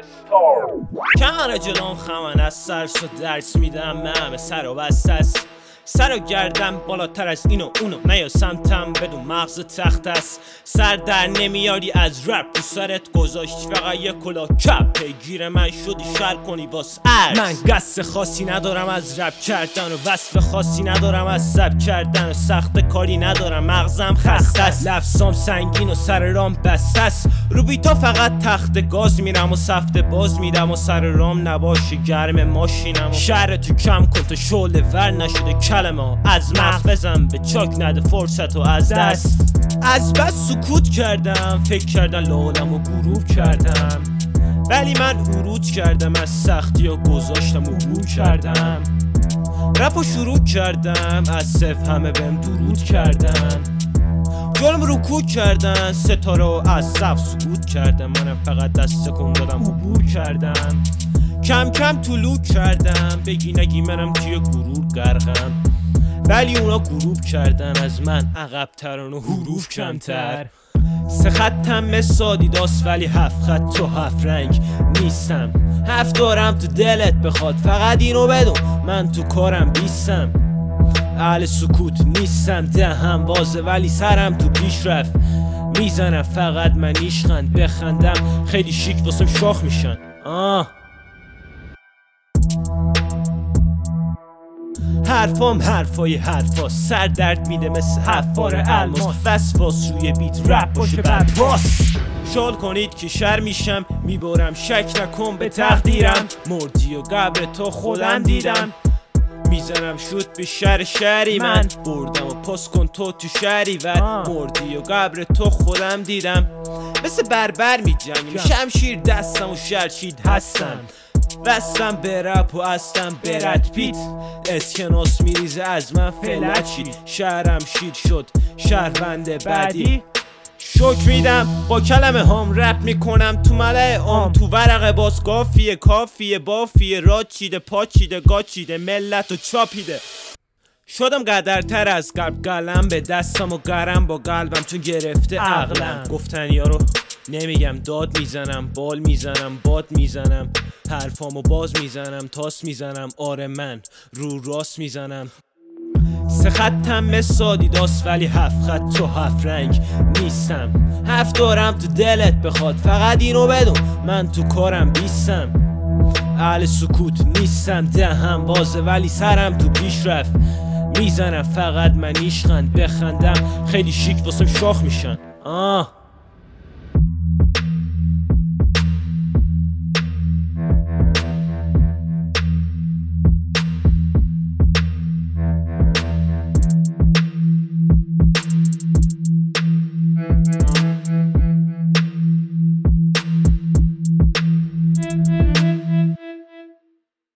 کنار جلوم خمن از سرس و درس میدم همه سر و بست است سر و گردم بالاتر از اینو اونو نیا سمتم بدون مغز تخت است سر در نمیاری از رپ تو سرت گذاشتی فقط یه کلا کپ پیگیر من شدی شر کنی باس ارز من قصد خاصی ندارم از رپ کردن و وصف خاصی ندارم از سب کردن و سخت کاری ندارم مغزم خسته است لفظام سنگین و سر رام بسته است رو بیتا فقط تخت گاز میرم و سفت باز میدم و سر رام نباشه گرم ماشینم و شهر تو کم کن تا شعله ور نشده کلمه از مغز بزن به چاک نده فرصت و از دست از بس سکوت کردم فکر کردن لالم و غروب کردم ولی من ورود کردم از سختی و گذاشتم و عبور کردم رپو شروع کردم از صفر همه بهم درود کردن جلوم رکود کردن ستاره و از صف سکوت کردم منم فقط دست کن دادم عبور کردم کم کم طلوع کردم بگی نگی منم توی غرور غرقم ولی اونا غروب کردن از من عقب‌ترن و حروف کمتر سه خطم سادیداست ولی هفت خط و هفت رنگ نیستم هفت دارم تو دلت بخواد فقط اینو بدون من تو کارم بیستم اهل سکوت نیستم دهنم بازه ولی سرم تو پیشرفت میزنم فقط من عشقند بخندم خیلی شیک واسم شاخ میشن حرفام حرفای حرفاست سر درد میده مثل حفار الماس وسواس روی بیت رپ باشه بعد باس شال کنید که شر میشم میبارم شک نکن به تقدیرم مردی و قبر تو خودم دیدم میزنم شد به شهری من بردم و پاس کن تو شهری ور مردی و قبر تو خودم دیدم مثل بربر میجنگیم شمشیر دستم و شرچید هستم بستم به رپ و هستم به رد پیت اسکناس میریزه از من فلت شید شهرم شید شد شهروند بعدی شک میدم با کلمه هام رپ میکنم تو ملع عام تو ورق باز کافیه بافیه را چیده پا چیده گا چیده ملت و چاپیده شدم قدرتر از قلب قلم به دستم و گرم با قلبم چون گرفته عقلم گفتن یارو نمیگم داد میزنم بال میزنم باد میزنم حرفامو باز میزنم تاس میزنم آره من رو راست میزنم سه خطم سادیداست ولی هفت خط و هفت رنگ نیستم هفت دارم تو دلت بخواد فقط اینو بدون من تو کارم بیستم اهل سکوت نیستم دهنم بازه ولی سرم تو پیشرفت میزنم فقط من عشقند بخندم خیلی شیک واسم شاخ میشن